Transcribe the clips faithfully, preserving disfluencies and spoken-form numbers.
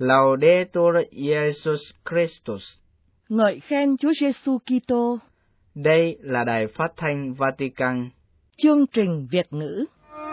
Laudetur Jesus Christus. Ngợi khen Chúa Giêsu Kitô. Đây là đài phát thanh Vatican. Chương trình Việt ngữ.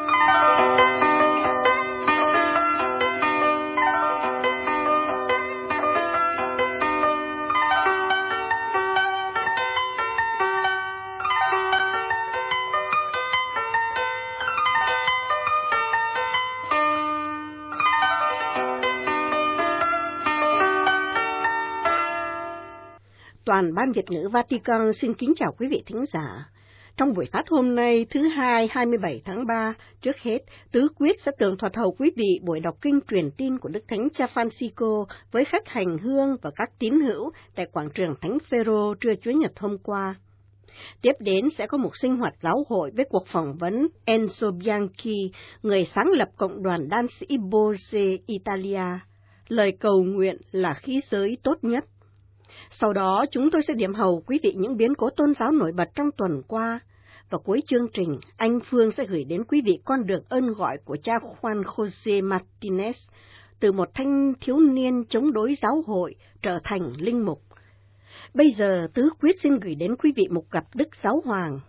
Toàn ban Việt ngữ Vatican xin kính chào quý vị thính giả. Trong buổi phát hôm nay thứ hai hai mươi bảy tháng ba, trước hết, Tứ Quyết sẽ tường thuật hầu quý vị buổi đọc kinh truyền tin của Đức Thánh Cha Francisco với khách hành hương và các tín hữu tại quảng trường Thánh Phêrô trưa Chủ nhật hôm qua. Tiếp đến sẽ có một sinh hoạt giáo hội với cuộc phỏng vấn Enzo Bianchi, người sáng lập cộng đoàn Danze Ibose Italia. Lời cầu nguyện là khí giới tốt nhất. Sau đó, chúng tôi sẽ điểm hầu quý vị những biến cố tôn giáo nổi bật trong tuần qua. Và cuối chương trình, anh Phương sẽ gửi đến quý vị con đường ơn gọi của cha Juan José Martinez, từ một thanh thiếu niên chống đối giáo hội trở thành linh mục. Bây giờ, Tứ Quyết xin gửi đến quý vị một gặp Đức Giáo Hoàng.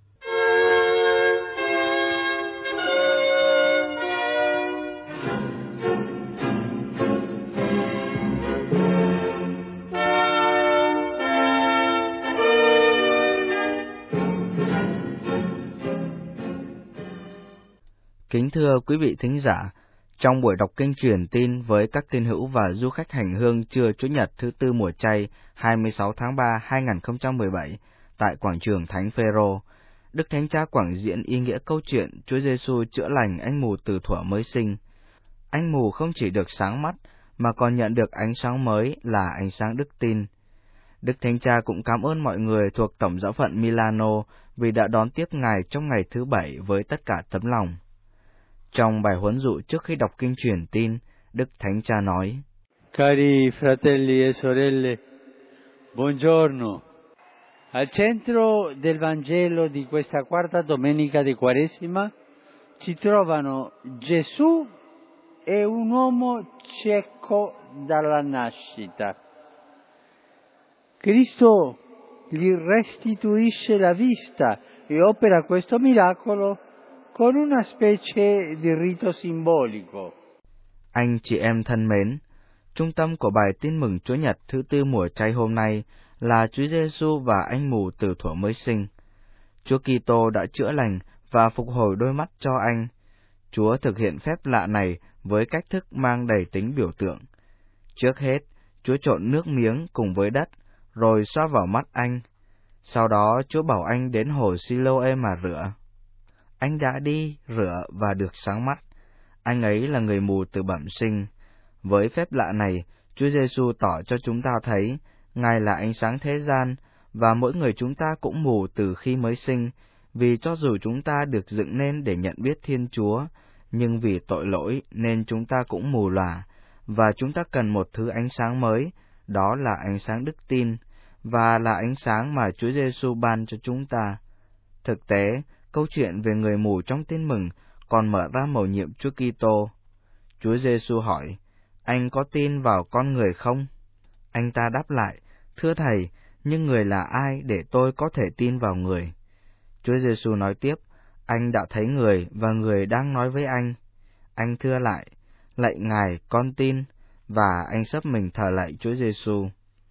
Kính thưa quý vị thính giả, trong buổi đọc kinh truyền tin với các tín hữu và du khách hành hương trưa Chủ nhật thứ tư mùa chay hai mươi sáu tháng ba hai nghìn không trăm mười bảy tại quảng trường Thánh Phêrô, Đức Thánh Cha quảng diễn ý nghĩa câu chuyện Chúa Giêsu chữa lành anh mù từ thuở mới sinh. Anh mù không chỉ được sáng mắt mà còn nhận được ánh sáng mới là ánh sáng đức tin. Đức Thánh Cha cũng cảm ơn mọi người thuộc Tổng giáo phận Milano vì đã đón tiếp Ngài trong ngày thứ bảy với tất cả tấm lòng. Trong bài huấn dụ trước khi đọc kinh truyền tin, Đức Thánh Cha nói: Cari fratelli e sorelle, buongiorno. Al centro del Vangelo di questa quarta domenica di Quaresima ci trovano Gesù e un uomo cieco dalla nascita. Cristo gli restituisce la vista e opera questo miracolo con una specie di rito simbolico. Anh chị em thân mến, trung tâm của bài tin mừng Chúa Nhật thứ tư mùa chay hôm nay là Chúa Giêsu và anh mù từ thuở mới sinh. Chúa Kitô đã chữa lành và phục hồi đôi mắt cho anh. Chúa thực hiện phép lạ này với cách thức mang đầy tính biểu tượng. Trước hết, Chúa trộn nước miếng cùng với đất, rồi xoa vào mắt anh. Sau đó, Chúa bảo anh đến hồ Siloe mà rửa. Anh đã đi, rửa và được sáng mắt. Anh ấy là người mù từ bẩm sinh. Với phép lạ này, Chúa Giêsu tỏ cho chúng ta thấy Ngài là ánh sáng thế gian, và mỗi người chúng ta cũng mù từ khi mới sinh, vì cho dù chúng ta được dựng nên để nhận biết Thiên Chúa, nhưng vì tội lỗi nên chúng ta cũng mù lòa, và chúng ta cần một thứ ánh sáng mới, đó là ánh sáng đức tin, và là ánh sáng mà Chúa Giêsu ban cho chúng ta. Thực tế, câu chuyện về người mù trong tin mừng còn mở ra mầu nhiệm Chúa Kitô. Chúa Giêsu hỏi: "Anh có tin vào con người không?" Anh ta đáp lại: "Thưa Thầy, nhưng người là ai để tôi có thể tin vào người?" Chúa Giêsu nói tiếp: "Anh đã thấy người và người đang nói với anh." Anh thưa lại: "Lạy Ngài, con tin." Và anh xấp mình thờ lạy Chúa Giêsu.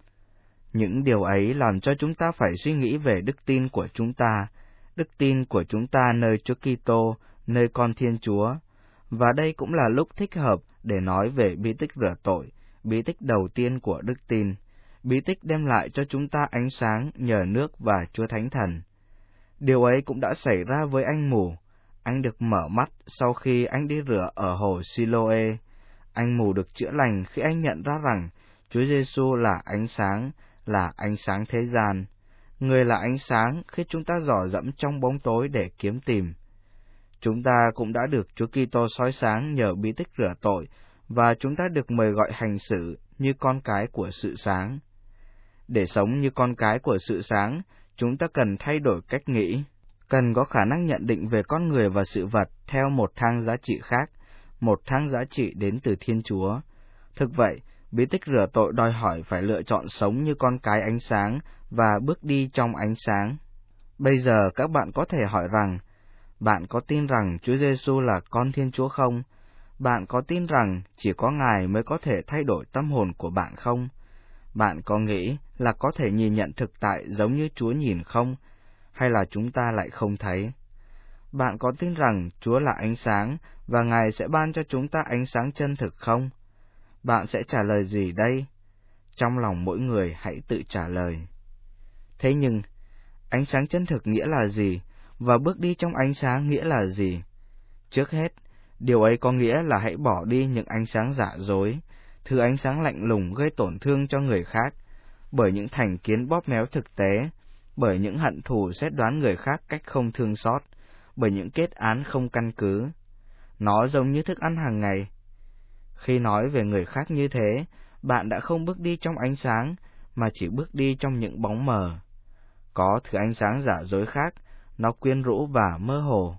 Những điều ấy làm cho chúng ta phải suy nghĩ về đức tin của chúng ta, đức tin của chúng ta nơi Chúa Kitô, nơi con Thiên Chúa. Và đây cũng là lúc thích hợp để nói về bí tích rửa tội, bí tích đầu tiên của đức tin, bí tích đem lại cho chúng ta ánh sáng nhờ nước và Chúa Thánh Thần. Điều ấy cũng đã xảy ra với anh mù. Anh được mở mắt sau khi anh đi rửa ở hồ Siloe. Anh mù được chữa lành khi anh nhận ra rằng Chúa Giêsu là ánh sáng, là ánh sáng thế gian. Người là ánh sáng khi chúng ta dò dẫm trong bóng tối để kiếm tìm. Chúng ta cũng đã được Chúa Kitô soi sáng nhờ bí tích rửa tội, và chúng ta được mời gọi hành xử như con cái của sự sáng. Để sống như con cái của sự sáng, chúng ta cần thay đổi cách nghĩ, cần có khả năng nhận định về con người và sự vật theo một thang giá trị khác, một thang giá trị đến từ Thiên Chúa. Thực vậy, bí tích rửa tội đòi hỏi phải lựa chọn sống như con cái ánh sáng và bước đi trong ánh sáng. Bây giờ các bạn có thể hỏi rằng, bạn có tin rằng Chúa Giêsu là con Thiên Chúa không? Bạn có tin rằng chỉ có Ngài mới có thể thay đổi tâm hồn của bạn không? Bạn có nghĩ là có thể nhìn nhận thực tại giống như Chúa nhìn không? Hay là chúng ta lại không thấy? Bạn có tin rằng Chúa là ánh sáng và Ngài sẽ ban cho chúng ta ánh sáng chân thực không? Bạn sẽ trả lời gì đây? Trong lòng mỗi người hãy tự trả lời. Thế nhưng, ánh sáng chân thực nghĩa là gì? Và bước đi trong ánh sáng nghĩa là gì? Trước hết, điều ấy có nghĩa là hãy bỏ đi những ánh sáng giả dối, thứ ánh sáng lạnh lùng gây tổn thương cho người khác, bởi những thành kiến bóp méo thực tế, bởi những hận thù xét đoán người khác cách không thương xót, bởi những kết án không căn cứ. Nó giống như thức ăn hàng ngày. Khi nói về người khác như thế, bạn đã không bước đi trong ánh sáng, mà chỉ bước đi trong những bóng mờ. Có thứ ánh sáng giả dối khác, nó quyến rũ và mơ hồ.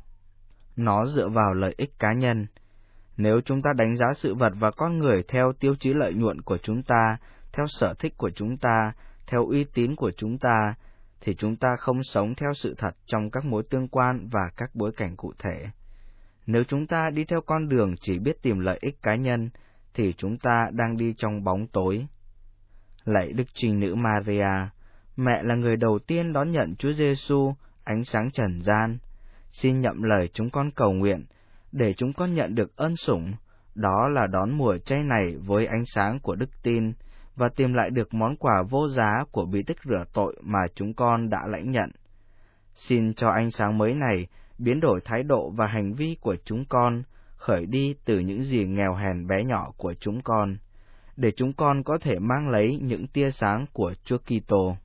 Nó dựa vào lợi ích cá nhân. Nếu chúng ta đánh giá sự vật và con người theo tiêu chí lợi nhuận của chúng ta, theo sở thích của chúng ta, theo uy tín của chúng ta, thì chúng ta không sống theo sự thật trong các mối tương quan và các bối cảnh cụ thể. Nếu chúng ta đi theo con đường chỉ biết tìm lợi ích cá nhân, thì chúng ta đang đi trong bóng tối. Lạy Đức Trinh Nữ Maria, mẹ là người đầu tiên đón nhận Chúa Giêsu, ánh sáng trần gian. Xin nhậm lời chúng con cầu nguyện, để chúng con nhận được ân sủng, đó là đón mùa chay này với ánh sáng của đức tin, và tìm lại được món quà vô giá của bí tích rửa tội mà chúng con đã lãnh nhận. Xin cho ánh sáng mới này biến đổi thái độ và hành vi của chúng con, khởi đi từ những gì nghèo hèn bé nhỏ của chúng con, để chúng con có thể mang lấy những tia sáng của Chúa Kitô.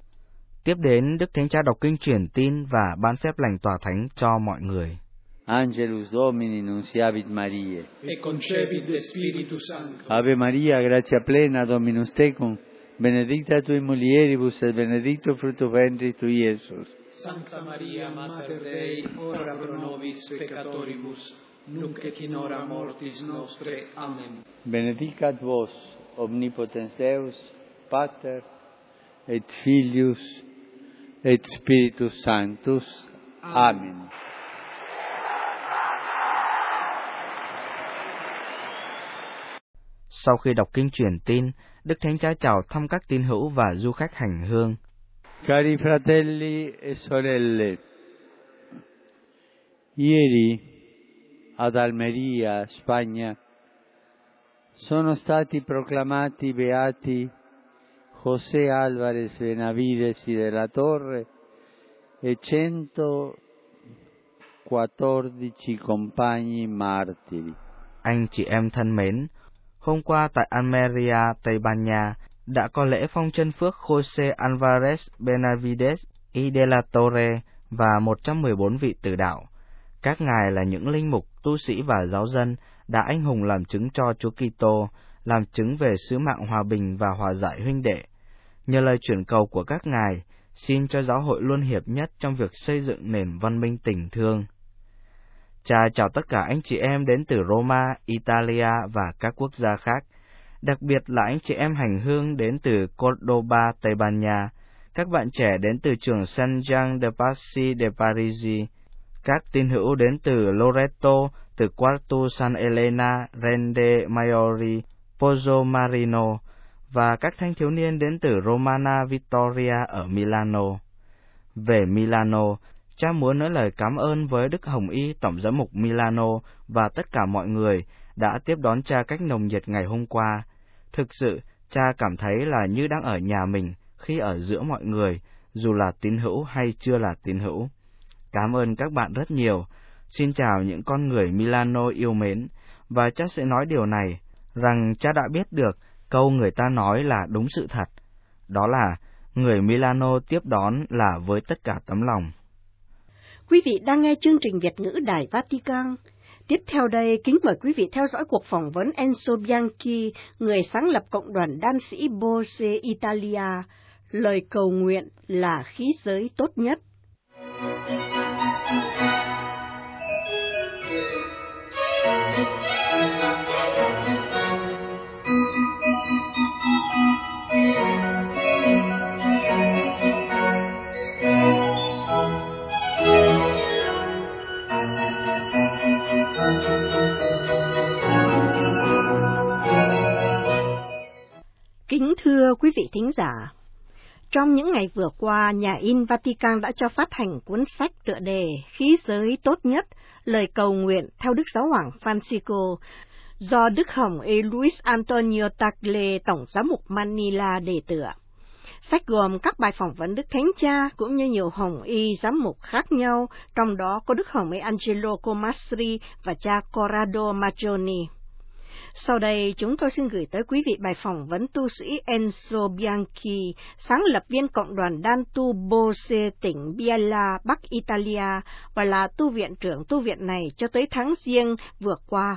Tiếp đến, Đức Thánh Cha đọc kinh truyền tin và ban phép lành tòa thánh cho mọi người. Angelus Domini nunciavit Mariae. E concepit de Spiritu Sancto. Ave Maria, gratia plena, Dominus tecum, benedicta tui mulieribus et benedictus fructus ventris tui, Iesus. Sancta Maria, Mater Dei, ora pro nobis peccatoribus, nunc et in hora mortis nostre. Amen. Benedicat vos, omnipotens Deus, Pater, et Filius, et Spiritus Sanctus. Amen. Sau khi đọc kinh truyền tin, Đức Thánh Cha chào thăm các tín hữu và du khách hành hương. Cari fratelli e sorelle, ieri ad Almeria, Spagna, sono stati proclamati beati José Álvarez Benavides y de la Torre e centoquattordici compagni martiri. Anh chị em thân mến, hôm qua tại Almeria, Tây Ban Nha, đã có lễ phong chân phước José Álvarez Benavides y de la Torre và một trăm mười bốn vị tử đạo. Các ngài là những linh mục, tu sĩ và giáo dân đã anh hùng làm chứng cho Chúa Kitô, làm chứng về sứ mạng hòa bình và hòa giải huynh đệ. Nhờ lời chuyển cầu của các ngài, xin cho giáo hội luôn hiệp nhất trong việc xây dựng nền văn minh tình thương. Cha chào tất cả anh chị em đến từ Roma, Italia và các quốc gia khác, đặc biệt là anh chị em hành hương đến từ Cordoba, Tây Ban Nha, các bạn trẻ đến từ trường Saint Jean de Passy de Parigi, các tín hữu đến từ Loreto, từ Quartu San Elena, Rende Maiori, Pozzo Marino, và các thanh thiếu niên đến từ Romana Vittoria ở Milano. Về Milano, cha muốn nói lời cảm ơn với Đức Hồng Y Tổng giám mục Milano và tất cả mọi người đã tiếp đón cha cách nồng nhiệt ngày hôm qua. Thực sự, cha cảm thấy là như đang ở nhà mình khi ở giữa mọi người, dù là tín hữu hay chưa là tín hữu. Cảm ơn các bạn rất nhiều. Xin chào những con người Milano yêu mến, và cha sẽ nói điều này, rằng cha đã biết được câu người ta nói là đúng sự thật. Đó là, người Milano tiếp đón là với tất cả tấm lòng. Quý vị đang nghe chương trình Việt ngữ Đài Vatican. Tiếp theo đây, kính mời quý vị theo dõi cuộc phỏng vấn Enzo Bianchi, người sáng lập cộng đoàn đan sĩ Bose Italia. Lời cầu nguyện là khí giới tốt nhất. Kính thưa quý vị thính giả, trong những ngày vừa qua, nhà in Vatican đã cho phát hành cuốn sách tựa đề Khí giới tốt nhất, lời cầu nguyện theo Đức Giáo hoàng Francisco, do Đức Hồng Y Luis Antonio Tagle, Tổng giám mục Manila đề tựa. Sách gồm các bài phỏng vấn Đức Thánh Cha cũng như nhiều Hồng Y giám mục khác nhau, trong đó có Đức Hồng Y Angelo Comastri và cha Corrado Maggioni. Sau đây, chúng tôi xin gửi tới quý vị bài phỏng vấn tu sĩ Enzo Bianchi, sáng lập viên cộng đoàn Dantu Bose, tỉnh Biella, Bắc Italia, và là tu viện trưởng tu viện này cho tới tháng Giêng vừa qua.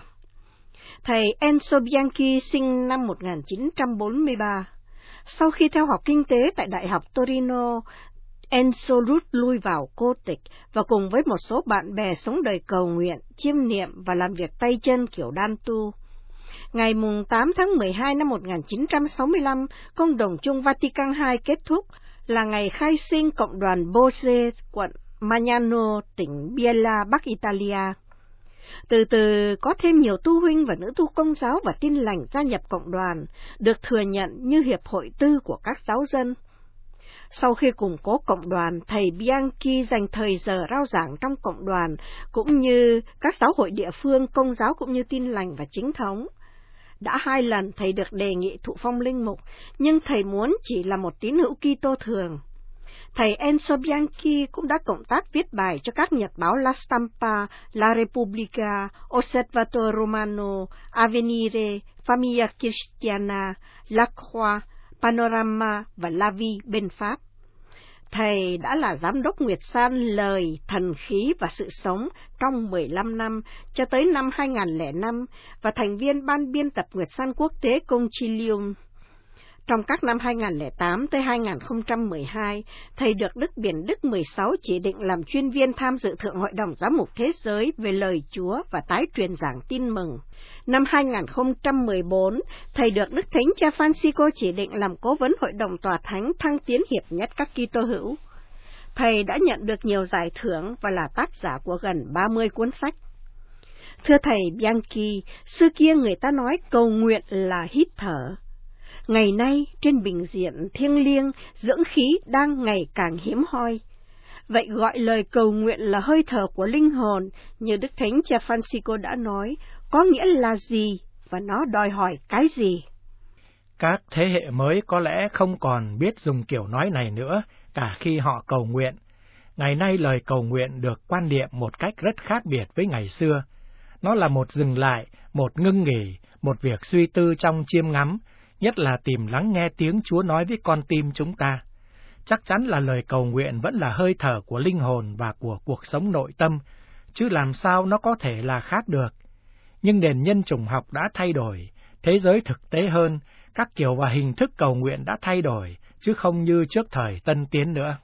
Thầy Enzo Bianchi sinh năm một nghìn chín trăm bốn mươi ba. Sau khi theo học kinh tế tại Đại học Torino, Enzo rút lui vào cô tịch và cùng với một số bạn bè sống đời cầu nguyện, chiêm niệm và làm việc tay chân kiểu Dantu. Ngày tám tháng mười hai năm một nghìn chín trăm sáu mươi lăm, Công đồng chung Vatican hai kết thúc, là ngày khai sinh cộng đoàn Bose, quận Magnano, tỉnh Biella, Bắc Italia. Từ từ có thêm nhiều tu huynh và nữ tu công giáo và Tin lành gia nhập cộng đoàn, được thừa nhận như hiệp hội tư của các giáo dân. Sau khi củng cố cộng đoàn, thầy Bianchi dành thời giờ rao giảng trong cộng đoàn, cũng như các giáo hội địa phương, công giáo cũng như Tin lành và chính thống. Đã hai lần thầy được đề nghị thụ phong linh mục, nhưng thầy muốn chỉ là một tín hữu Kitô thường. Thầy Enzo Bianchi cũng đã cộng tác viết bài cho các nhật báo La Stampa, La Repubblica, Osservatore Romano, Avvenire, Famiglia Cristiana, La Croix, Panorama và La Vie bên Pháp. Thầy đã là giám đốc Nguyệt San Lời, Thần khí và Sự sống trong mười lăm năm, cho tới năm hai nghìn lẻ năm, và thành viên ban biên tập Nguyệt San Quốc tế Concilium. Trong các năm hai nghìn lẻ tám tới hai nghìn không trăm mười hai, thầy được Đức Biển Đức mười sáu chỉ định làm chuyên viên tham dự Thượng Hội đồng Giám mục Thế giới về lời Chúa và tái truyền giảng tin mừng. Năm hai nghìn không trăm mười bốn, thầy được Đức Thánh Cha Francisco chỉ định làm cố vấn Hội đồng Tòa Thánh thăng tiến hiệp nhất các Kitô hữu. Thầy đã nhận được nhiều giải thưởng và là tác giả của gần ba mươi cuốn sách. Thưa thầy Bianchi, xưa kia người ta nói cầu nguyện là hít thở. Ngày nay, trên bình diện thiêng liêng, dưỡng khí đang ngày càng hiếm hoi. Vậy gọi lời cầu nguyện là hơi thở của linh hồn, như Đức Thánh Cha Francisco đã nói, có nghĩa là gì và nó đòi hỏi cái gì? Các thế hệ mới có lẽ không còn biết dùng kiểu nói này nữa, cả khi họ cầu nguyện. Ngày nay lời cầu nguyện được quan niệm một cách rất khác biệt với ngày xưa. Nó là một dừng lại, một ngưng nghỉ, một việc suy tư trong chiêm ngắm, nhất là tìm lắng nghe tiếng Chúa nói với con tim chúng ta. Chắc chắn là lời cầu nguyện vẫn là hơi thở của linh hồn và của cuộc sống nội tâm, chứ làm sao nó có thể là khác được. Nhưng nền nhân chủng học đã thay đổi, thế giới thực tế hơn, các kiểu và hình thức cầu nguyện đã thay đổi, chứ không như trước thời tân tiến nữa.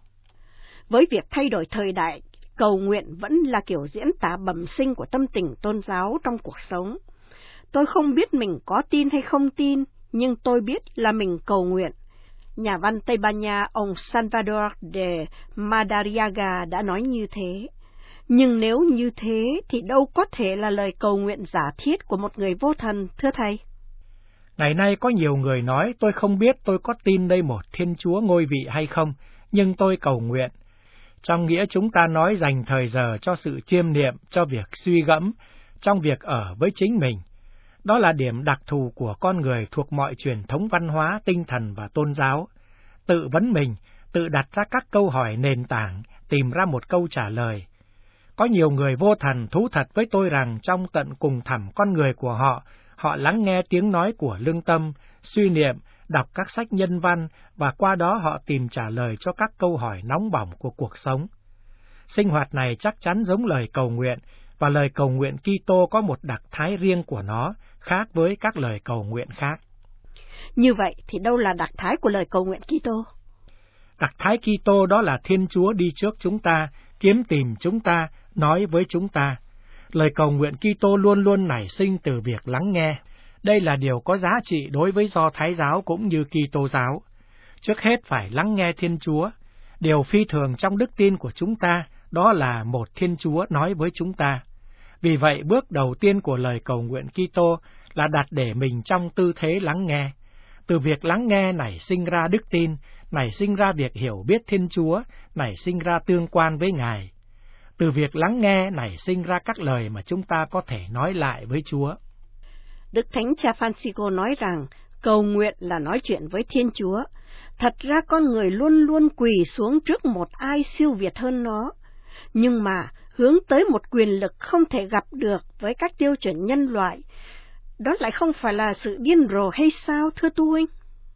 Với việc thay đổi thời đại, cầu nguyện vẫn là kiểu diễn tả bẩm sinh của tâm tình tôn giáo trong cuộc sống. Tôi không biết mình có tin hay không tin, nhưng tôi biết là mình cầu nguyện. Nhà văn Tây Ban Nha ông Salvador de Madariaga đã nói như thế. Nhưng nếu như thế thì đâu có thể là lời cầu nguyện giả thiết của một người vô thần, thưa thầy. Ngày nay có nhiều người nói tôi không biết tôi có tin đây một Thiên Chúa ngôi vị hay không, nhưng tôi cầu nguyện. Trong nghĩa chúng ta nói dành thời giờ cho sự chiêm niệm, cho việc suy gẫm, trong việc ở với chính mình. Đó là điểm đặc thù của con người thuộc mọi truyền thống văn hóa, tinh thần và tôn giáo. Tự vấn mình, tự đặt ra các câu hỏi nền tảng, tìm ra một câu trả lời. Có nhiều người vô thần thú thật với tôi rằng trong tận cùng thẳm con người của họ, họ lắng nghe tiếng nói của lương tâm, suy niệm, đọc các sách nhân văn và qua đó họ tìm trả lời cho các câu hỏi nóng bỏng của cuộc sống. Sinh hoạt này chắc chắn giống lời cầu nguyện, và lời cầu nguyện Kitô có một đặc thái riêng của nó, khác với các lời cầu nguyện khác. Như vậy thì đâu là đặc thái của lời cầu nguyện Kitô? Đặc thái Kitô đó là Thiên Chúa đi trước chúng ta, kiếm tìm chúng ta, nói với chúng ta. Lời cầu nguyện Kitô luôn luôn nảy sinh từ việc lắng nghe. Đây là điều có giá trị đối với Do Thái giáo cũng như Kitô giáo. Trước hết phải lắng nghe Thiên Chúa. Điều phi thường trong đức tin của chúng ta đó là một Thiên Chúa nói với chúng ta. Vì vậy, bước đầu tiên của lời cầu nguyện Kitô là đặt để mình trong tư thế lắng nghe. Từ việc lắng nghe nảy sinh ra đức tin, nảy sinh ra việc hiểu biết Thiên Chúa, nảy sinh ra tương quan với Ngài. Từ việc lắng nghe nảy sinh ra các lời mà chúng ta có thể nói lại với Chúa. Đức Thánh Cha Francisco nói rằng cầu nguyện là nói chuyện với Thiên Chúa. Thật ra con người luôn luôn quỳ xuống trước một ai siêu việt hơn nó, nhưng mà hướng tới một quyền lực không thể gặp được với các tiêu chuẩn nhân loại. Đó lại không phải là sự điên rồ hay sao, thưa tu huynh?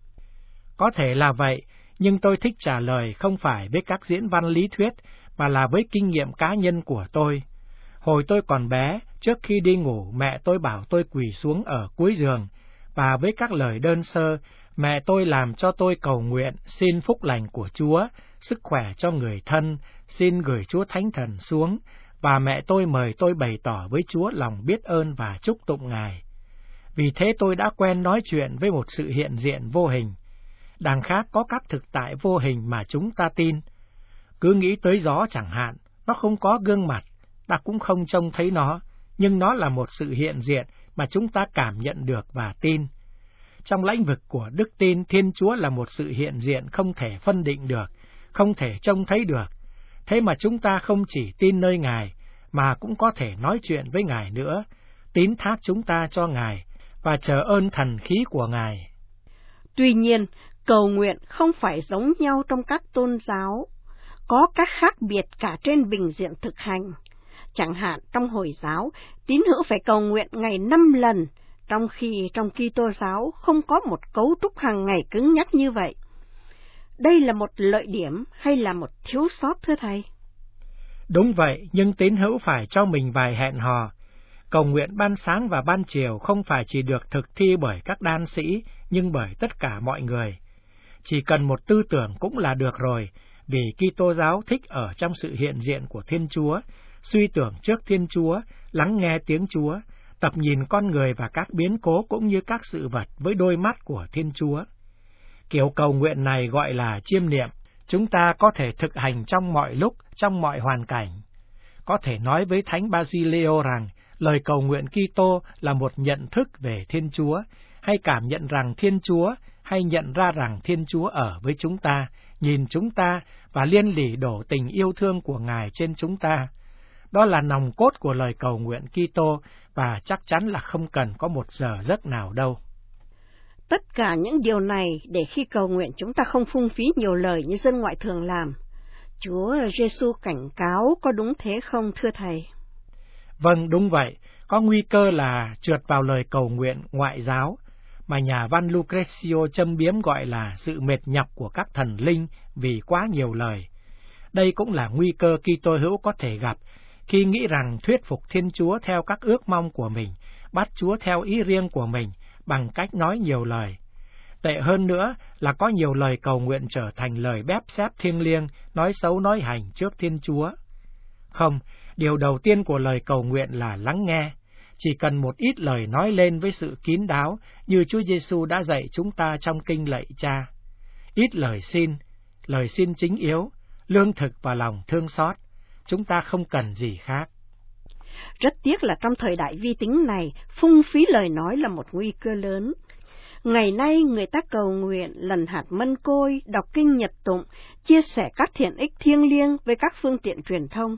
Có thể là vậy, nhưng tôi thích trả lời không phải với các diễn văn lý thuyết, mà là với kinh nghiệm cá nhân của tôi. Hồi tôi còn bé, trước khi đi ngủ, mẹ tôi bảo tôi quỳ xuống ở cuối giường, và với các lời đơn sơ, mẹ tôi làm cho tôi cầu nguyện xin phúc lành của Chúa, sức khỏe cho người thân, xin gửi Chúa Thánh Thần xuống, và mẹ tôi mời tôi bày tỏ với Chúa lòng biết ơn và chúc tụng Ngài. Vì thế tôi đã quen nói chuyện với một sự hiện diện vô hình. Đằng khác có các thực tại vô hình mà chúng ta tin. Cứ nghĩ tới gió chẳng hạn, nó không có gương mặt, ta cũng không trông thấy nó, nhưng nó là một sự hiện diện mà chúng ta cảm nhận được và tin. Trong lĩnh vực của đức tin, Thiên Chúa là một sự hiện diện không thể phân định được, không thể trông thấy được. Thế mà chúng ta không chỉ tin nơi Ngài, mà cũng có thể nói chuyện với Ngài nữa, tín thác chúng ta cho Ngài, và chờ ơn thần khí của Ngài. Tuy nhiên, cầu nguyện không phải giống nhau trong các tôn giáo, có các khác biệt cả trên bình diện thực hành. Chẳng hạn trong Hồi giáo, tín hữu phải cầu nguyện ngày năm lần, trong khi trong Kitô giáo không có một cấu trúc hàng ngày cứng nhắc như vậy. Đây là một lợi điểm hay là một thiếu sót, thưa thầy? Đúng vậy, nhưng tín hữu phải cho mình vài hẹn hò. Cầu nguyện ban sáng và ban chiều không phải chỉ được thực thi bởi các đan sĩ, nhưng bởi tất cả mọi người. Chỉ cần một tư tưởng cũng là được rồi, vì Kitô giáo thích ở trong sự hiện diện của Thiên Chúa, suy tưởng trước Thiên Chúa, lắng nghe tiếng Chúa, tập nhìn con người và các biến cố cũng như các sự vật với đôi mắt của Thiên Chúa. Kiểu cầu nguyện này gọi là chiêm niệm, chúng ta có thể thực hành trong mọi lúc, trong mọi hoàn cảnh. Có thể nói với Thánh Basilio rằng, lời cầu nguyện Kitô là một nhận thức về Thiên Chúa, hay cảm nhận rằng Thiên Chúa, hay nhận ra rằng Thiên Chúa ở với chúng ta, nhìn chúng ta và liên lỉ đổ tình yêu thương của Ngài trên chúng ta. Đó là nòng cốt của lời cầu nguyện Kitô và chắc chắn là không cần có một giờ giấc nào đâu. Tất cả những điều này để khi cầu nguyện chúng ta không phung phí nhiều lời như dân ngoại thường làm. Chúa Giêsu cảnh cáo có đúng thế không, thưa thầy? Vâng, đúng vậy. Có nguy cơ là trượt vào lời cầu nguyện ngoại giáo, mà nhà văn Lucrezio châm biếm gọi là sự mệt nhọc của các thần linh vì quá nhiều lời. Đây cũng là nguy cơ Kitô hữu có thể gặp khi nghĩ rằng thuyết phục Thiên Chúa theo các ước mong của mình, bắt Chúa theo ý riêng của mình bằng cách nói nhiều lời. Tệ hơn nữa là có nhiều lời cầu nguyện trở thành lời bép xép thiêng liêng, nói xấu nói hành trước Thiên Chúa. Không, điều đầu tiên của lời cầu nguyện là lắng nghe. Chỉ cần một ít lời nói lên với sự kín đáo như Chúa Giêsu đã dạy chúng ta trong kinh lạy Cha. Ít lời xin, lời xin chính yếu, lương thực và lòng thương xót. Chúng ta không cần gì khác. Rất tiếc là trong thời đại vi tính này, phung phí lời nói là một nguy cơ lớn. Ngày nay người ta cầu nguyện, lần hạt mân côi, đọc kinh nhật tụng, chia sẻ các thiện ích thiêng liêng với các phương tiện truyền thông.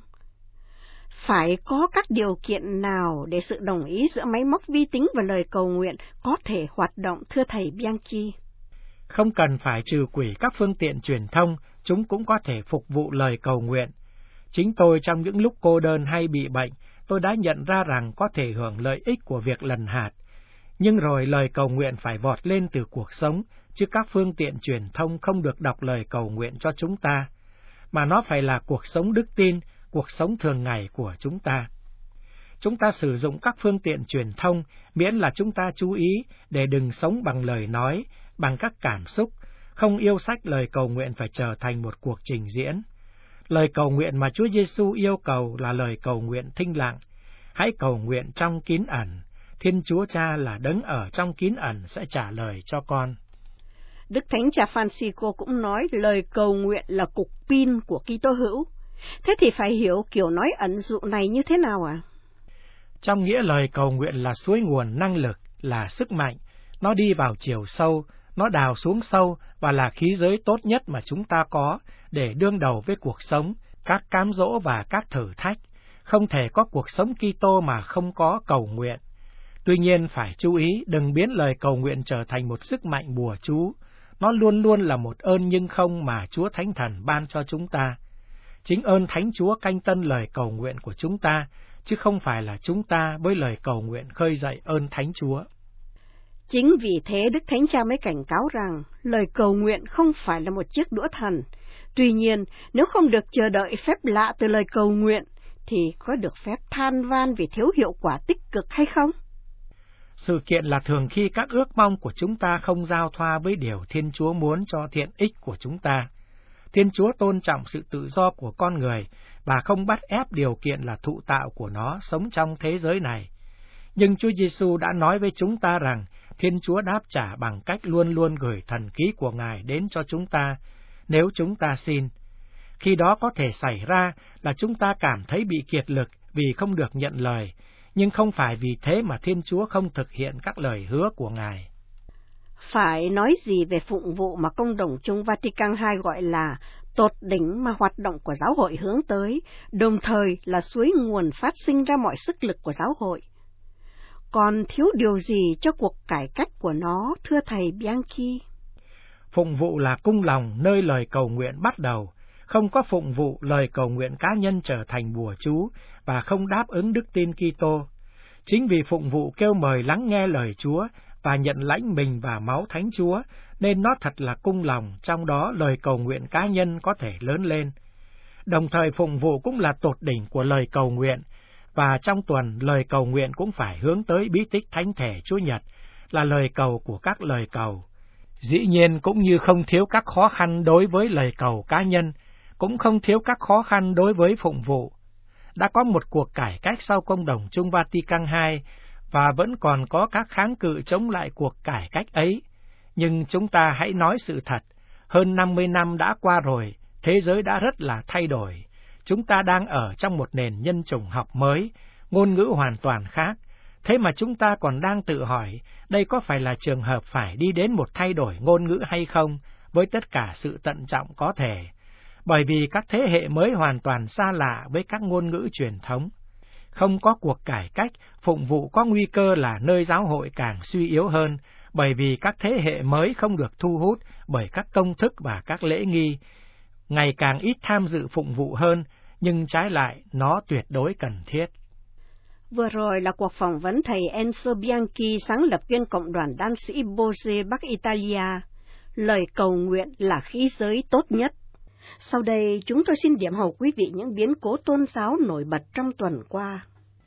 Phải có các điều kiện nào để sự đồng ý giữa máy móc vi tính và lời cầu nguyện có thể hoạt động, thưa thầy Bianchi? Không cần phải trừ quỷ các phương tiện truyền thông, chúng cũng có thể phục vụ lời cầu nguyện. Chính tôi trong những lúc cô đơn hay bị bệnh, tôi đã nhận ra rằng có thể hưởng lợi ích của việc lần hạt. Nhưng rồi lời cầu nguyện phải vọt lên từ cuộc sống, chứ các phương tiện truyền thông không được đọc lời cầu nguyện cho chúng ta, mà nó phải là cuộc sống đức tin, cuộc sống thường ngày của chúng ta. Chúng ta sử dụng các phương tiện truyền thông miễn là chúng ta chú ý để đừng sống bằng lời nói, bằng các cảm xúc, không yêu sách lời cầu nguyện phải trở thành một cuộc trình diễn. Lời cầu nguyện mà Chúa Giêsu yêu cầu là lời cầu nguyện thinh lặng. Hãy cầu nguyện trong kín ẩn. Thiên Chúa Cha là đấng ở trong kín ẩn sẽ trả lời cho con. Đức Thánh Cha Francisco cũng nói lời cầu nguyện là cục pin của Kitô hữu. Thế thì phải hiểu kiểu nói ẩn dụ này như thế nào ạ? À? Trong nghĩa lời cầu nguyện là suối nguồn năng lực, là sức mạnh. Nó đi vào chiều sâu, Nó đào xuống sâu và là khí giới tốt nhất mà chúng ta có để đương đầu với cuộc sống, các cám dỗ và các thử thách. Không thể có cuộc sống Kitô mà không có cầu nguyện. Tuy nhiên phải chú ý đừng biến lời cầu nguyện trở thành một sức mạnh bùa chú. Nó luôn luôn là một ơn nhưng không mà Chúa Thánh Thần ban cho chúng ta. Chính ơn Thánh Chúa canh tân lời cầu nguyện của chúng ta, chứ không phải là chúng ta với lời cầu nguyện khơi dậy ơn Thánh Chúa. Chính vì thế Đức Thánh Cha mới cảnh cáo rằng lời cầu nguyện không phải là một chiếc đũa thần. Tuy nhiên, nếu không được chờ đợi phép lạ từ lời cầu nguyện, thì có được phép than van vì thiếu hiệu quả tích cực hay không? Sự kiện là thường khi các ước mong của chúng ta không giao thoa với điều Thiên Chúa muốn cho thiện ích của chúng ta. Thiên Chúa tôn trọng sự tự do của con người và không bắt ép điều kiện là thụ tạo của nó sống trong thế giới này. Nhưng Chúa Giêsu đã nói với chúng ta rằng Thiên Chúa đáp trả bằng cách luôn luôn gửi thần khí của Ngài đến cho chúng ta, nếu chúng ta xin. Khi đó có thể xảy ra là chúng ta cảm thấy bị kiệt lực vì không được nhận lời, nhưng không phải vì thế mà Thiên Chúa không thực hiện các lời hứa của Ngài. Phải nói gì về phụng vụ mà Công đồng chung Vatican hai gọi là tột đỉnh mà hoạt động của giáo hội hướng tới, đồng thời là suối nguồn phát sinh ra mọi sức lực của giáo hội. Còn thiếu điều gì cho cuộc cải cách của nó, thưa thầy Bianchi? Phụng vụ là cung lòng nơi lời cầu nguyện bắt đầu. Không có phụng vụ, lời cầu nguyện cá nhân trở thành bùa chú và không đáp ứng đức tin Kitô. Chính vì phụng vụ kêu mời lắng nghe lời Chúa và nhận lãnh mình và máu Thánh Chúa, nên nó thật là cung lòng, trong đó lời cầu nguyện cá nhân có thể lớn lên. Đồng thời phụng vụ cũng là tột đỉnh của lời cầu nguyện, và trong tuần lời cầu nguyện cũng phải hướng tới bí tích Thánh Thể Chúa Nhật, là lời cầu của các lời cầu. Dĩ nhiên cũng như không thiếu các khó khăn đối với lời cầu cá nhân, cũng không thiếu các khó khăn đối với phụng vụ. Đã có một cuộc cải cách sau Công đồng chung Vatican hai, và vẫn còn có các kháng cự chống lại cuộc cải cách ấy. Nhưng chúng ta hãy nói sự thật, hơn năm mươi năm đã qua rồi, thế giới đã rất là thay đổi. Chúng ta đang ở trong một nền nhân chủng học mới, ngôn ngữ hoàn toàn khác. Thế mà chúng ta còn đang tự hỏi, đây có phải là trường hợp phải đi đến một thay đổi ngôn ngữ hay không, với tất cả sự tận trọng có thể. Bởi vì các thế hệ mới hoàn toàn xa lạ với các ngôn ngữ truyền thống. Không có cuộc cải cách, phụng vụ có nguy cơ là nơi giáo hội càng suy yếu hơn, bởi vì các thế hệ mới không được thu hút bởi các công thức và các lễ nghi, ngày càng ít tham dự phụng vụ hơn, nhưng trái lại nó tuyệt đối cần thiết. Vừa rồi là cuộc phỏng vấn thầy Enzo Bianchi, sáng lập viên Cộng đoàn Đan sĩ Boze Bắc Italia. Lời cầu nguyện là khí giới tốt nhất. Sau đây, chúng tôi xin điểm hầu quý vị những biến cố tôn giáo nổi bật trong tuần qua.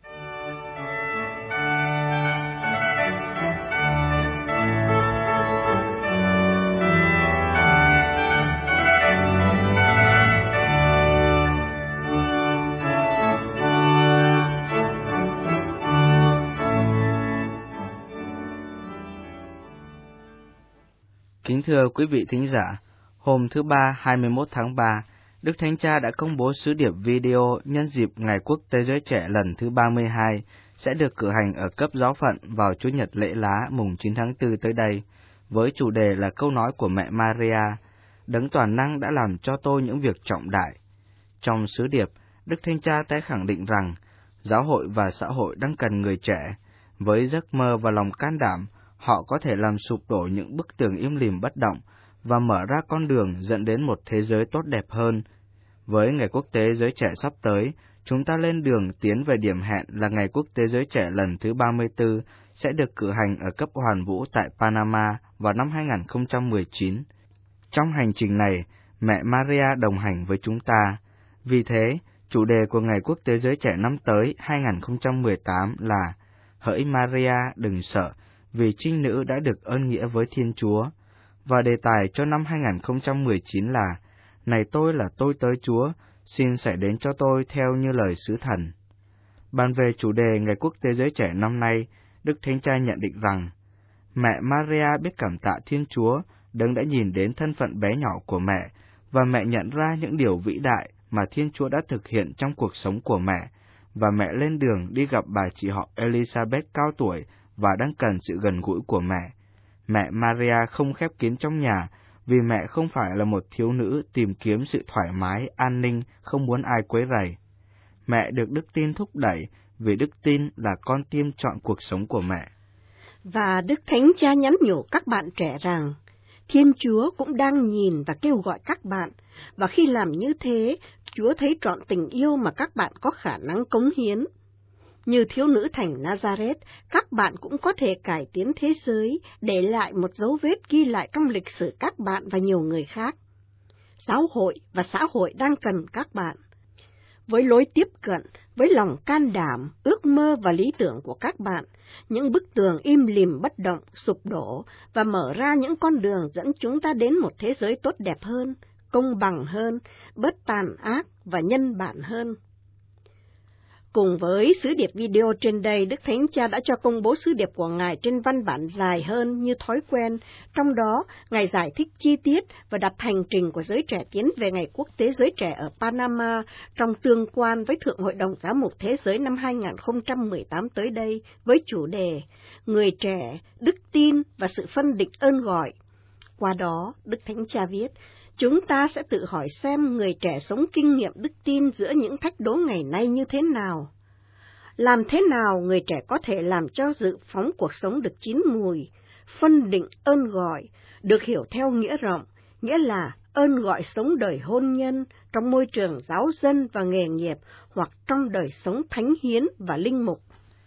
Kính thưa quý vị thính giả, hôm thứ Ba hai mươi mốt tháng ba, Đức Thánh Cha đã công bố sứ điệp video nhân dịp Ngày Quốc tế Giới Trẻ lần thứ ba mươi hai sẽ được cử hành ở cấp giáo phận vào Chủ nhật lễ lá mùng chín tháng tư tới đây, với chủ đề là câu nói của mẹ Maria, Đấng toàn năng đã làm cho tôi những việc trọng đại. Trong sứ điệp, Đức Thánh Cha tái khẳng định rằng giáo hội và xã hội đang cần người trẻ, với giấc mơ và lòng can đảm, họ có thể làm sụp đổ những bức tường im lìm bất động và mở ra con đường dẫn đến một thế giới tốt đẹp hơn. Với Ngày Quốc tế Giới Trẻ sắp tới, chúng ta lên đường tiến về điểm hẹn là Ngày Quốc tế Giới Trẻ lần thứ ba mươi tư sẽ được cử hành ở cấp hoàn vũ tại Panama vào năm hai nghìn không trăm mười chín. Trong hành trình này, mẹ Maria đồng hành với chúng ta. Vì thế, chủ đề của Ngày Quốc tế Giới Trẻ năm tới hai nghìn không trăm mười tám là Hỡi Maria đừng sợ, vì trinh nữ đã được ơn nghĩa với Thiên Chúa. Và đề tài cho năm hai nghìn không trăm mười chín là Này tôi là tôi tới Chúa, xin xảy đến cho tôi theo như lời sứ thần. Bàn về chủ đề Ngày Quốc tế Giới Trẻ năm nay, Đức Thánh Cha nhận định rằng mẹ Maria biết cảm tạ Thiên Chúa, Đấng đã nhìn đến thân phận bé nhỏ của mẹ, và mẹ nhận ra những điều vĩ đại mà Thiên Chúa đã thực hiện trong cuộc sống của mẹ, và mẹ lên đường đi gặp bà chị họ Elizabeth cao tuổi và đang cần sự gần gũi của mẹ. Mẹ Maria không khép kín trong nhà, vì mẹ không phải là một thiếu nữ tìm kiếm sự thoải mái, an ninh, không muốn ai quấy rầy. Mẹ được đức tin thúc đẩy, vì đức tin là con tim chọn cuộc sống của mẹ. Và Đức Thánh Cha nhắn nhủ các bạn trẻ rằng, Thiên Chúa cũng đang nhìn và kêu gọi các bạn, và khi làm như thế, Chúa thấy trọn tình yêu mà các bạn có khả năng cống hiến. Như thiếu nữ thành Nazareth, các bạn cũng có thể cải tiến thế giới, để lại một dấu vết ghi lại trong lịch sử các bạn và nhiều người khác. Giáo hội và xã hội đang cần các bạn. Với lối tiếp cận, với lòng can đảm, ước mơ và lý tưởng của các bạn, những bức tường im lìm bất động, sụp đổ và mở ra những con đường dẫn chúng ta đến một thế giới tốt đẹp hơn, công bằng hơn, bớt tàn ác và nhân bản hơn. Cùng với sứ điệp video trên đây, Đức Thánh Cha đã cho công bố sứ điệp của Ngài trên văn bản dài hơn như thói quen. Trong đó, Ngài giải thích chi tiết và đặt hành trình của giới trẻ tiến về Ngày Quốc tế Giới Trẻ ở Panama trong tương quan với Thượng Hội đồng Giám mục Thế giới năm hai nghìn không trăm mười tám tới đây với chủ đề Người trẻ, đức tin và sự phân định ơn gọi. Qua đó, Đức Thánh Cha viết, chúng ta sẽ tự hỏi xem người trẻ sống kinh nghiệm đức tin giữa những thách đố ngày nay như thế nào. Làm thế nào người trẻ có thể làm cho dự phóng cuộc sống được chín mùi, phân định ơn gọi, được hiểu theo nghĩa rộng, nghĩa là ơn gọi sống đời hôn nhân, trong môi trường giáo dân và nghề nghiệp, hoặc trong đời sống thánh hiến và linh mục.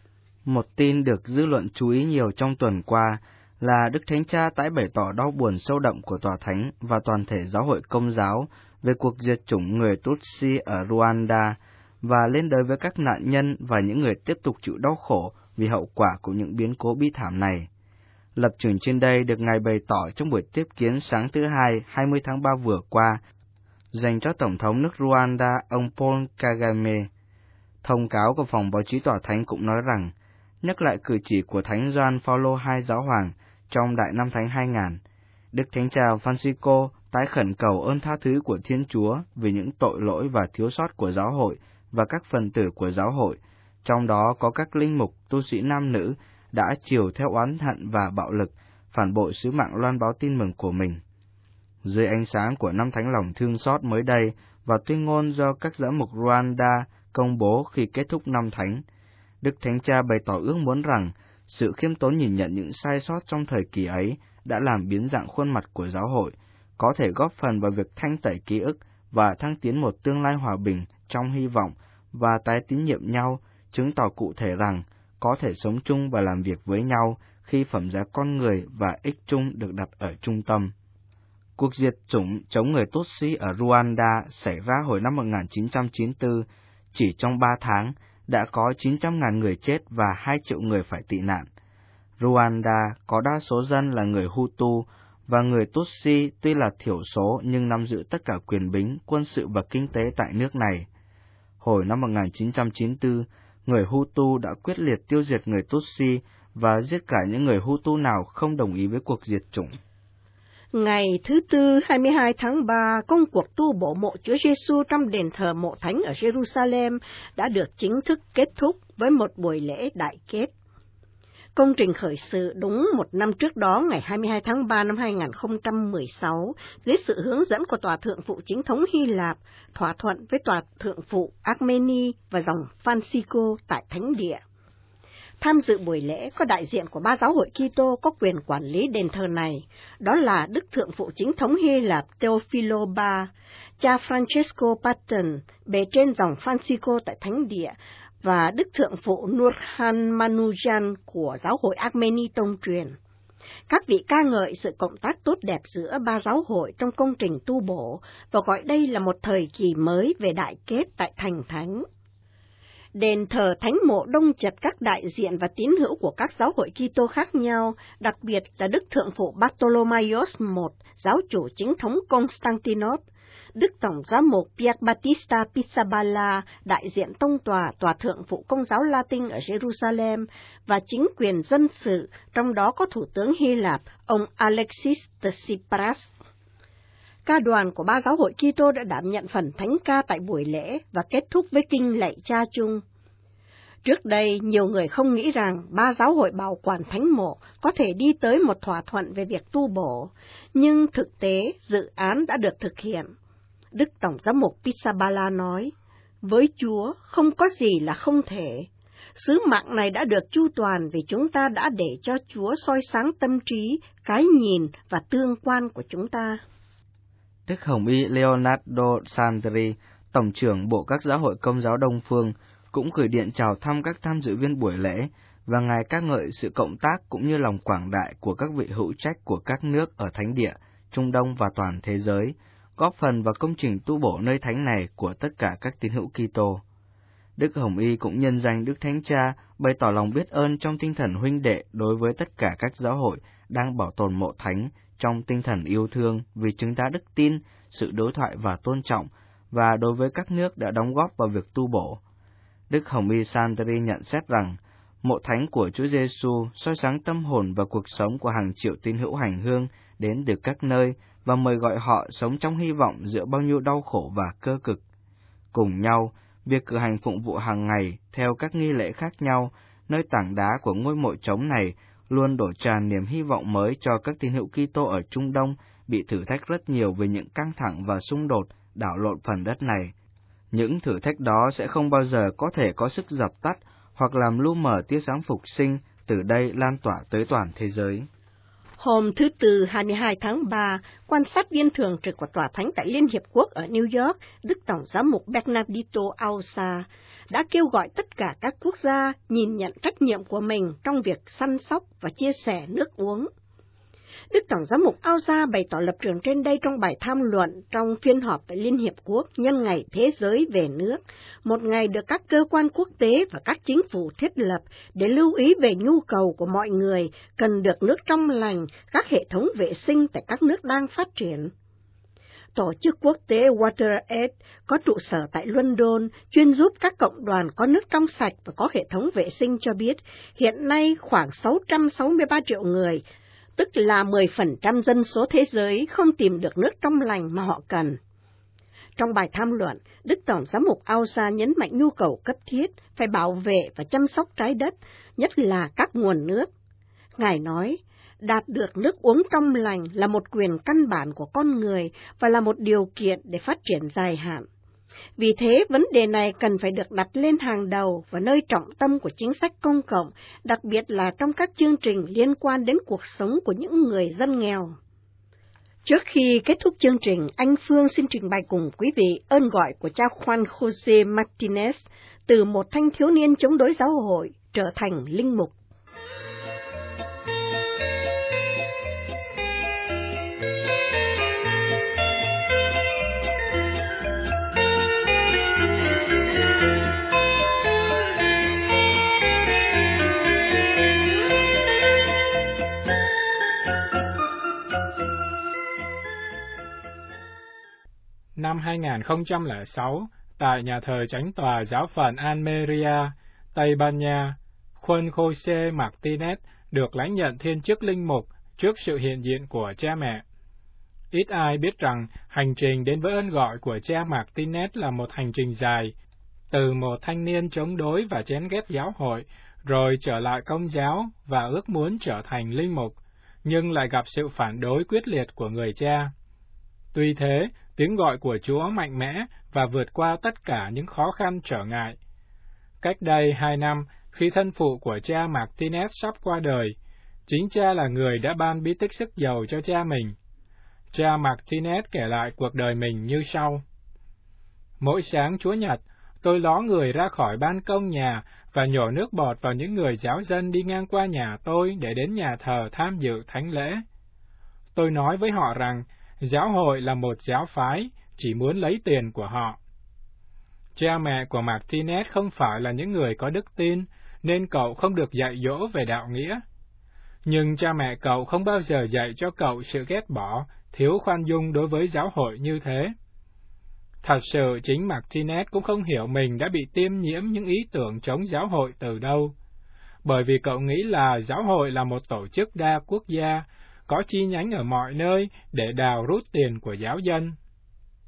Một tin được dư luận chú ý nhiều trong tuần qua là Đức Thánh Cha tái bày tỏ đau buồn sâu đậm của Tòa Thánh và toàn thể giáo hội Công giáo về cuộc diệt chủng người Tutsi ở Rwanda và lên đời với các nạn nhân và những người tiếp tục chịu đau khổ vì hậu quả của những biến cố bi thảm này. Lập trường trên đây được Ngài bày tỏ trong buổi tiếp kiến sáng thứ Hai, hai mươi tháng ba vừa qua, dành cho Tổng thống nước Rwanda, ông Paul Kagame. Thông cáo của phòng báo chí Tòa Thánh cũng nói rằng, nhắc lại cử chỉ của Thánh Gioan Phaolô hai Giáo hoàng trong Đại Năm Thánh hai nghìn, Đức Thánh Cha Francisco tái khẩn cầu ơn tha thứ của Thiên Chúa vì những tội lỗi và thiếu sót của giáo hội và các phần tử của giáo hội, trong đó có các linh mục, tu sĩ nam nữ, đã chiều theo oán hận và bạo lực, phản bội sứ mạng loan báo tin mừng của mình. Dưới ánh sáng của năm thánh lòng thương xót mới đây và tuyên ngôn do các giám mục Rwanda công bố khi kết thúc năm thánh, Đức Thánh Cha bày tỏ ước muốn rằng sự khiêm tốn nhìn nhận những sai sót trong thời kỳ ấy đã làm biến dạng khuôn mặt của giáo hội, có thể góp phần vào việc thanh tẩy ký ức và thăng tiến một tương lai hòa bình trong hy vọng và tái tín nhiệm nhau, chứng tỏ cụ thể rằng có thể sống chung và làm việc với nhau khi phẩm giá con người và ích chung được đặt ở trung tâm. Cuộc diệt chủng chống người Tutsi ở Rwanda xảy ra hồi năm một nghìn chín trăm chín mươi tư, chỉ trong ba tháng đã có chín trăm nghìn người chết và hai triệu người phải tị nạn. Rwanda có đa số dân là người Hutu và người Tutsi tuy là thiểu số nhưng nắm giữ tất cả quyền bính, quân sự và kinh tế tại nước này. Hồi năm một nghìn chín trăm chín mươi tư, người Hutu đã quyết liệt tiêu diệt người Tutsi và giết cả những người Hutu nào không đồng ý với cuộc diệt chủng. Ngày thứ Tư hai mươi hai tháng ba, công cuộc tu bổ mộ Chúa Giêsu trong đền thờ mộ thánh ở Jerusalem đã được chính thức kết thúc với một buổi lễ đại kết. Công trình khởi sự đúng một năm trước đó, ngày hai mươi hai tháng ba năm hai nghìn không trăm mười sáu, dưới sự hướng dẫn của Tòa Thượng phụ Chính thống Hy Lạp, thỏa thuận với Tòa Thượng phụ Armeni và dòng Francisco tại Thánh Địa. Tham dự buổi lễ có đại diện của ba giáo hội Kitô có quyền quản lý đền thờ này, đó là Đức Thượng phụ Chính thống Hy Lạp Theophilo ba, cha Francesco Patton, bề trên dòng Francisco tại Thánh Địa, và Đức Thượng phụ Nurhan Manujan của giáo hội Armeni tông truyền. Các vị ca ngợi sự cộng tác tốt đẹp giữa ba giáo hội trong công trình tu bổ và gọi đây là một thời kỳ mới về đại kết tại Thành Thánh. Đền thờ thánh mộ đông chật các đại diện và tín hữu của các giáo hội Kitô khác nhau, đặc biệt là Đức Thượng phụ Bartolomaios một, giáo chủ chính thống Constantinople, Đức Tổng giám mục Pier Battista Pizzaballa, đại diện tông tòa Tòa Thượng phụ Công giáo Latin ở Jerusalem, và chính quyền dân sự, trong đó có Thủ tướng Hy Lạp, ông Alexis Tsipras. Ca đoàn của ba giáo hội Kitô đã đảm nhận phần thánh ca tại buổi lễ và kết thúc với kinh lạy cha chung. Trước đây, nhiều người không nghĩ rằng ba giáo hội bảo quản thánh mộ có thể đi tới một thỏa thuận về việc tu bổ, nhưng thực tế dự án đã được thực hiện. Đức Tổng giám mục Pizzaballa nói, với Chúa không có gì là không thể. Sứ mạng này đã được chu toàn vì chúng ta đã để cho Chúa soi sáng tâm trí, cái nhìn và tương quan của chúng ta. Đức Hồng Y Leonardo Sandri, Tổng trưởng Bộ các giáo hội Công giáo Đông Phương, cũng gửi điện chào thăm các tham dự viên buổi lễ và ngài ca ngợi sự cộng tác cũng như lòng quảng đại của các vị hữu trách của các nước ở Thánh Địa, Trung Đông và toàn thế giới, góp phần vào công trình tu bổ nơi thánh này của tất cả các tín hữu Kitô. Đức Hồng Y cũng nhân danh Đức Thánh Cha bày tỏ lòng biết ơn trong tinh thần huynh đệ đối với tất cả các giáo hội đang bảo tồn mộ thánh trong tinh thần yêu thương vì chứng tá đức tin, sự đối thoại và tôn trọng, và đối với các nước đã đóng góp vào việc tu bổ. Đức Hồng Y Sandri nhận xét rằng, mộ thánh của Chúa Giêsu soi sáng tâm hồn và cuộc sống của hàng triệu tín hữu hành hương đến từ các nơi và mời gọi họ sống trong hy vọng giữa bao nhiêu đau khổ và cơ cực. Cùng nhau, việc cử hành phụng vụ hàng ngày theo các nghi lễ khác nhau, nơi tảng đá của ngôi mộ trống này luôn đổ tràn niềm hy vọng mới cho các tín hữu Kitô ở Trung Đông bị thử thách rất nhiều vì những căng thẳng và xung đột đảo lộn phần đất này. Những thử thách đó sẽ không bao giờ có thể có sức dập tắt hoặc làm lu mờ tia sáng phục sinh từ đây lan tỏa tới toàn thế giới. Hôm thứ Tư hai mươi hai tháng ba, quan sát viên thường trực của Tòa Thánh tại Liên Hiệp Quốc ở New York, Đức Tổng giám mục Bernardito Ausa, đã kêu gọi tất cả các quốc gia nhìn nhận trách nhiệm của mình trong việc săn sóc và chia sẻ nước uống. Đức Tổng giám mục Ausa bày tỏ lập trường trên đây trong bài tham luận trong phiên họp tại Liên Hiệp Quốc nhân ngày Thế giới về nước, một ngày được các cơ quan quốc tế và các chính phủ thiết lập để lưu ý về nhu cầu của mọi người cần được nước trong lành, các hệ thống vệ sinh tại các nước đang phát triển. Tổ chức quốc tế WaterAid có trụ sở tại London, chuyên giúp các cộng đoàn có nước trong sạch và có hệ thống vệ sinh cho biết, hiện nay khoảng sáu trăm sáu mươi ba triệu người, tức là mười phần trăm dân số thế giới không tìm được nước trong lành mà họ cần. Trong bài tham luận, Đức Tổng giám mục Ausa nhấn mạnh nhu cầu cấp thiết phải bảo vệ và chăm sóc trái đất, nhất là các nguồn nước. Ngài nói, đạt được nước uống trong lành là một quyền căn bản của con người và là một điều kiện để phát triển dài hạn. Vì thế, vấn đề này cần phải được đặt lên hàng đầu và nơi trọng tâm của chính sách công cộng, đặc biệt là trong các chương trình liên quan đến cuộc sống của những người dân nghèo. Trước khi kết thúc chương trình, anh Phương xin trình bày cùng quý vị ơn gọi của cha Juan José Martinez từ một thanh thiếu niên chống đối giáo hội trở thành linh mục. Năm hai nghìn không trăm lẻ sáu, tại nhà thờ Chánh tòa giáo phận Almeria, Tây Ban Nha, Juan José Martinez được lãnh nhận thiên chức linh mục trước sự hiện diện của cha mẹ. Ít ai biết rằng hành trình đến với ơn gọi của cha Martinez là một hành trình dài, từ một thanh niên chống đối và chán ghét giáo hội, rồi trở lại Công giáo và ước muốn trở thành linh mục, nhưng lại gặp sự phản đối quyết liệt của người cha. Tuy thế, tiếng gọi của Chúa mạnh mẽ và vượt qua tất cả những khó khăn trở ngại. Cách đây hai năm, khi thân phụ của cha Martinez sắp qua đời, chính cha là người đã ban bí tích sức dầu cho cha mình. Cha Martinez kể lại cuộc đời mình như sau. Mỗi sáng Chúa Nhật, tôi ló người ra khỏi ban công nhà và nhổ nước bọt vào những người giáo dân đi ngang qua nhà tôi để đến nhà thờ tham dự thánh lễ. Tôi nói với họ rằng, giáo hội là một giáo phái, chỉ muốn lấy tiền của họ. Cha mẹ của Martinez không phải là những người có đức tin, nên cậu không được dạy dỗ về đạo nghĩa. Nhưng cha mẹ cậu không bao giờ dạy cho cậu sự ghét bỏ, thiếu khoan dung đối với giáo hội như thế. Thật sự chính Martinez cũng không hiểu mình đã bị tiêm nhiễm những ý tưởng chống giáo hội từ đâu, bởi vì cậu nghĩ là giáo hội là một tổ chức đa quốc gia, có chi nhánh ở mọi nơi để đào rút tiền của giáo dân.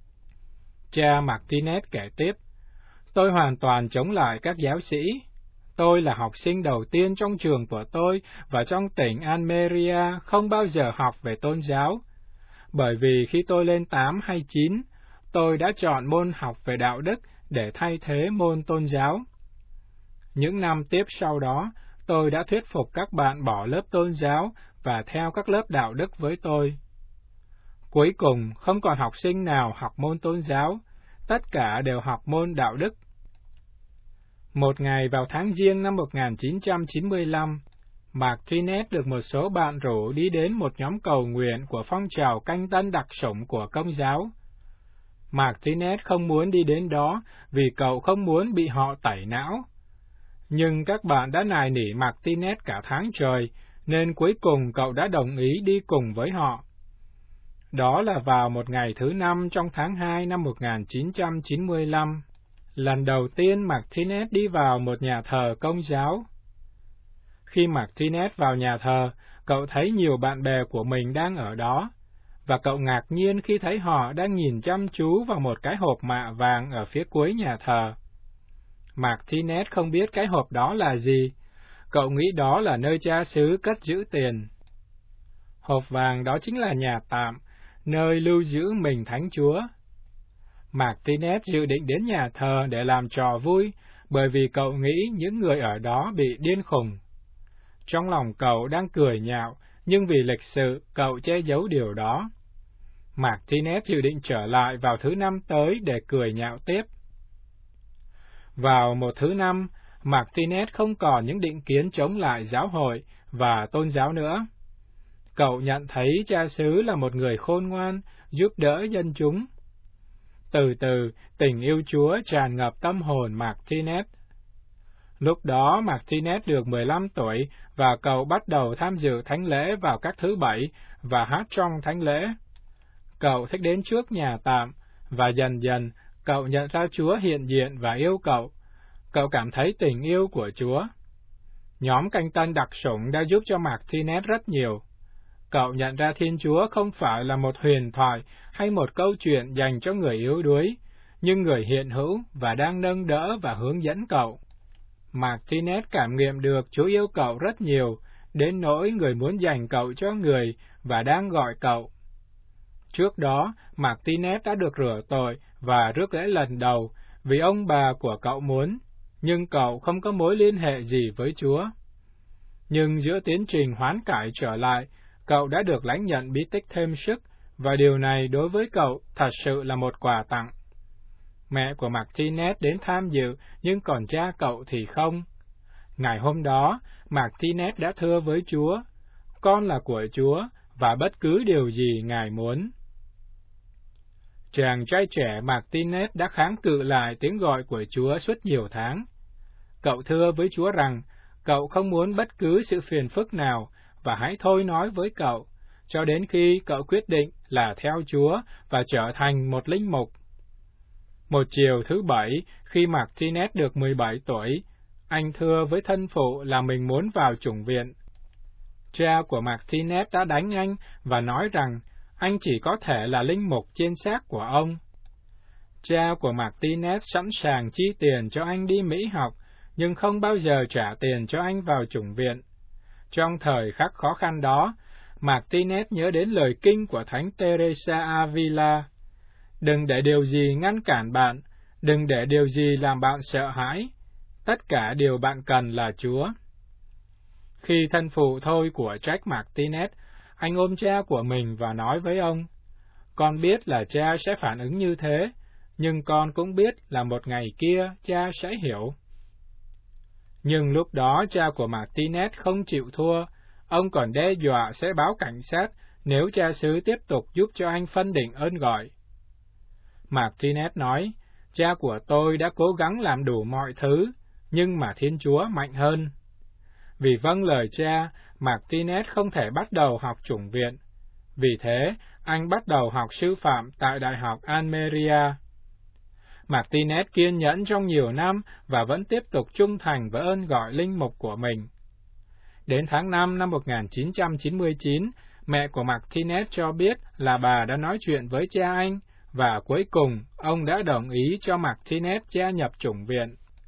Cha Martinez kể tiếp, tôi hoàn toàn chống lại các giáo sĩ. Tôi là học sinh đầu tiên trong trường của tôi và trong tỉnh Almeria không bao giờ học về tôn giáo. Bởi vì khi tôi lên tám hay chín, tôi đã chọn môn học về đạo đức để thay thế môn tôn giáo. Những năm tiếp sau đó, tôi đã thuyết phục các bạn bỏ lớp tôn giáo và theo các lớp đạo đức với tôi. Cuối cùng, không còn học sinh nào học môn tôn giáo, tất cả đều học môn đạo đức. Một ngày vào tháng Giêng năm một nghìn chín trăm chín mươi lăm, Martinez được một số bạn rủ đi đến một nhóm cầu nguyện của phong trào canh tân đặc sủng của Công giáo. Martinez không muốn đi đến đó vì cậu không muốn bị họ tẩy não. Nhưng các bạn đã nài nỉ Martinez cả tháng trời, nên cuối cùng cậu đã đồng ý đi cùng với họ. Đó là vào một ngày thứ năm trong tháng hai năm một nghìn chín trăm chín mươi lăm. Lần đầu tiên Martinez đi vào một nhà thờ Công giáo. Khi Martinez vào nhà thờ, cậu thấy nhiều bạn bè của mình đang ở đó, và cậu ngạc nhiên khi thấy họ đang nhìn chăm chú vào một cái hộp mạ vàng ở phía cuối nhà thờ. Martinez không biết cái hộp đó là gì, cậu nghĩ đó là nơi cha xứ cất giữ tiền. Hộp vàng đó chính là nhà tạm, nơi lưu giữ mình Thánh Chúa. Martinez dự định đến nhà thờ để làm trò vui, bởi vì cậu nghĩ những người ở đó bị điên khùng. Trong lòng cậu đang cười nhạo, nhưng vì lịch sự, cậu che giấu điều đó. Martinez dự định trở lại vào thứ năm tới để cười nhạo tiếp. Vào một thứ năm, Martinez không còn những định kiến chống lại giáo hội và tôn giáo nữa. Cậu nhận thấy cha xứ là một người khôn ngoan, giúp đỡ dân chúng. Từ từ, tình yêu Chúa tràn ngập tâm hồn Martinez. Lúc đó, Martinez được mười lăm tuổi và cậu bắt đầu tham dự thánh lễ vào các thứ bảy và hát trong thánh lễ. Cậu thích đến trước nhà tạm, và dần dần, cậu nhận ra Chúa hiện diện và yêu cậu. Cậu cảm thấy tình yêu của Chúa. Nhóm canh tân đặc sủng đã giúp cho Martinez rất nhiều. Cậu nhận ra Thiên Chúa không phải là một huyền thoại hay một câu chuyện dành cho người yếu đuối, nhưng người hiện hữu và đang nâng đỡ và hướng dẫn cậu. Martinez cảm nghiệm được Chúa yêu cậu rất nhiều, đến nỗi người muốn dành cậu cho người và đang gọi cậu. Trước đó, Martinez đã được rửa tội và rước lễ lần đầu vì ông bà của cậu muốn, nhưng cậu không có mối liên hệ gì với Chúa. Nhưng giữa tiến trình hoán cải trở lại, cậu đã được lãnh nhận bí tích thêm sức, và điều này đối với cậu thật sự là một quà tặng. Mẹ của Martinez đến tham dự, nhưng còn cha cậu thì không. Ngày hôm đó, Martinez đã thưa với Chúa, con là của Chúa, và bất cứ điều gì Ngài muốn. Chàng trai trẻ Martinez đã kháng cự lại tiếng gọi của Chúa suốt nhiều tháng. Cậu thưa với Chúa rằng, cậu không muốn bất cứ sự phiền phức nào, và hãy thôi nói với cậu, cho đến khi cậu quyết định là theo Chúa và trở thành một linh mục. Một chiều thứ bảy, khi Martinez được mười bảy tuổi, anh thưa với thân phụ là mình muốn vào chủng viện. Cha của Martinez đã đánh anh và nói rằng anh chỉ có thể là linh mục trên xác của ông. Cha của Martinez sẵn sàng chi tiền cho anh đi Mỹ học, nhưng không bao giờ trả tiền cho anh vào chủng viện. Trong thời khắc khó khăn đó, Martinez nhớ đến lời kinh của Thánh Teresa Avila. Đừng để điều gì ngăn cản bạn, đừng để điều gì làm bạn sợ hãi. Tất cả điều bạn cần là Chúa. Khi thân phụ thôi của Jack Martinez, anh ôm cha của mình và nói với ông, con biết là cha sẽ phản ứng như thế, nhưng con cũng biết là một ngày kia cha sẽ hiểu. Nhưng lúc đó cha của Martinez không chịu thua, ông còn đe dọa sẽ báo cảnh sát nếu cha xứ tiếp tục giúp cho anh phân định ơn gọi. Martinez nói, cha của tôi đã cố gắng làm đủ mọi thứ, nhưng mà Thiên Chúa mạnh hơn. Vì vâng lời cha, Martinez không thể bắt đầu học chủng viện. Vì thế, anh bắt đầu học sư phạm tại Đại học Almeria. Martinez kiên nhẫn trong nhiều năm và vẫn tiếp tục trung thành với ơn gọi linh mục của mình. Đến tháng năm năm một nghìn chín trăm chín mươi chín, mẹ của Martinez cho biết là bà đã nói chuyện với cha anh, và cuối cùng ông đã đồng ý cho Martinez gia nhập chủng viện.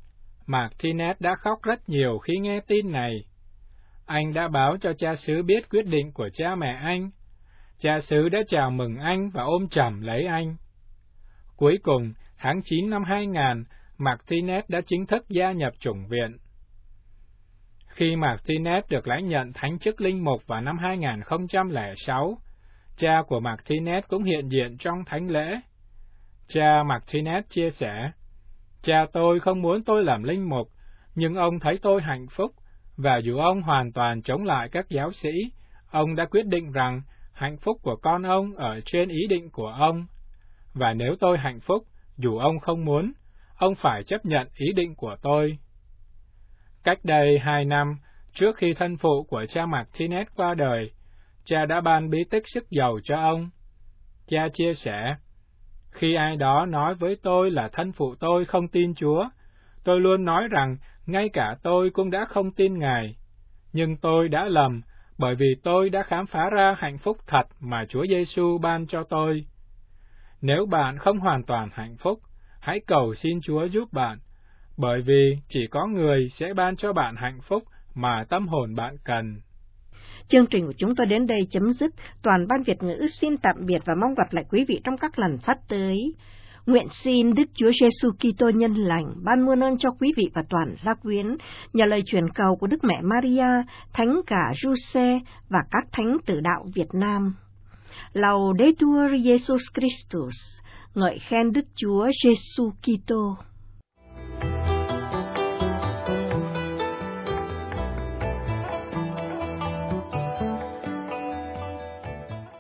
Martinez đã khóc rất nhiều khi nghe tin này. Anh đã báo cho cha xứ biết quyết định của cha mẹ anh. Cha xứ đã chào mừng anh và ôm chầm lấy anh. Cuối cùng, tháng chín năm hai nghìn, Martinez đã chính thức gia nhập chủng viện. Khi Martinez được lãnh nhận thánh chức linh mục vào năm hai nghìn không trăm lẻ sáu, cha của Martinez cũng hiện diện trong thánh lễ. Cha Martinez chia sẻ, cha tôi không muốn tôi làm linh mục, nhưng ông thấy tôi hạnh phúc, và dù ông hoàn toàn chống lại các giáo sĩ, ông đã quyết định rằng hạnh phúc của con ông ở trên ý định của ông. Và nếu tôi hạnh phúc, dù ông không muốn, ông phải chấp nhận ý định của tôi. Cách đây hai năm, trước khi thân phụ của cha Martinez qua đời, cha đã ban bí tích sức giàu cho ông. Cha chia sẻ, khi ai đó nói với tôi là thân phụ tôi không tin Chúa, tôi luôn nói rằng ngay cả tôi cũng đã không tin Ngài. Nhưng tôi đã lầm, bởi vì tôi đã khám phá ra hạnh phúc thật mà Chúa Giêsu ban cho tôi. Nếu bạn không hoàn toàn hạnh phúc, hãy cầu xin Chúa giúp bạn, bởi vì chỉ có Người sẽ ban cho bạn hạnh phúc mà tâm hồn bạn cần. Chương trình của chúng tôi đến đây chấm dứt. Toàn ban Việt ngữ xin tạm biệt và mong gặp lại quý vị trong các lần phát tới. Nguyện xin Đức Chúa Giêsu Kitô nhân lành ban muôn ơn cho quý vị và toàn gia quyến, nhờ lời truyền cầu của Đức Mẹ Maria, Thánh cả Giuse và các thánh tử đạo Việt Nam. Laudetur Jesus Christus, ngợi khen Đức Chúa Giêsu Kitô.